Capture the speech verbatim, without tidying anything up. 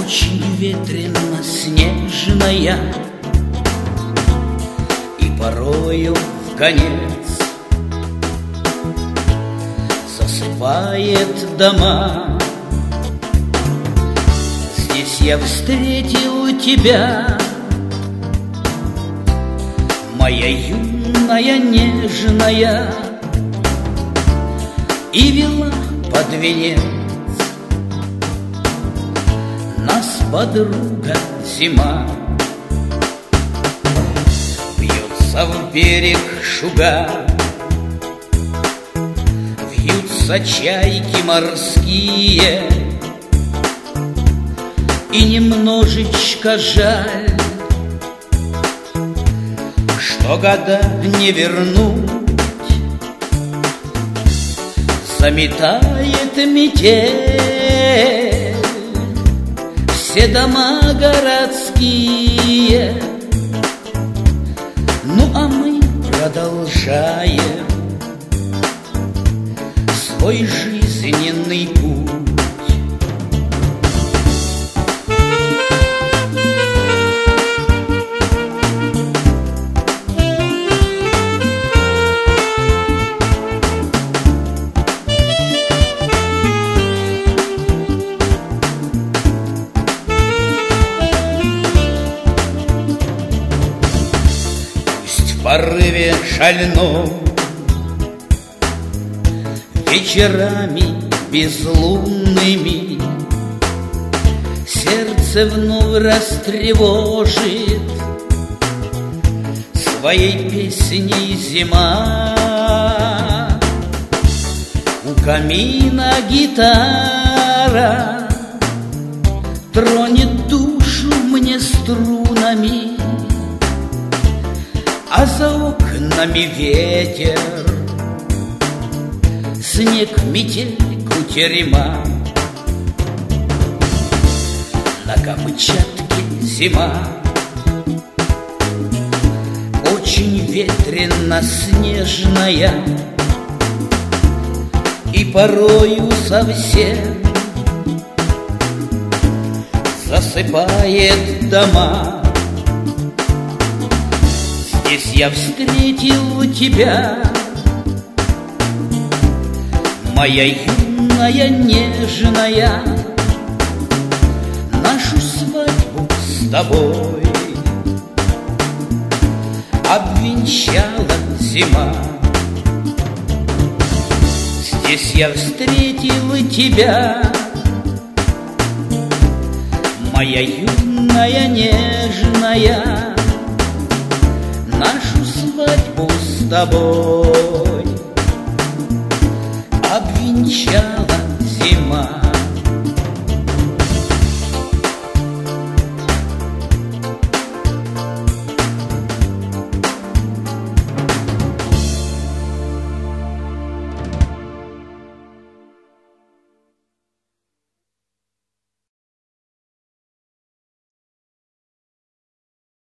Очень ветрено снежная, и порою вконец засыпает дома. Здесь я встретил тебя, моя юная нежная, и вела под венец. Нас, подруга, зима, бьется в берег шуга, вьются чайки морские, и немножечко жаль, что года не вернуть. Заметает метель все дома городские, ну а мы продолжаем свой жизненный путь. В порыве шальном, вечерами безлунными, сердце вновь растревожит своей песней зима. У камина гитара тронет душу мне струнами, а за окнами ветер, снег, метель, кутерьма. На Камчатке зима, очень ветрено-снежная, и порою совсем засыпает дома. Здесь я встретил тебя, моя юная нежная, нашу свадьбу с тобой обвенчала зима. Здесь я встретил тебя, моя юная нежная, нашу свадьбу с тобой обвенчала зима.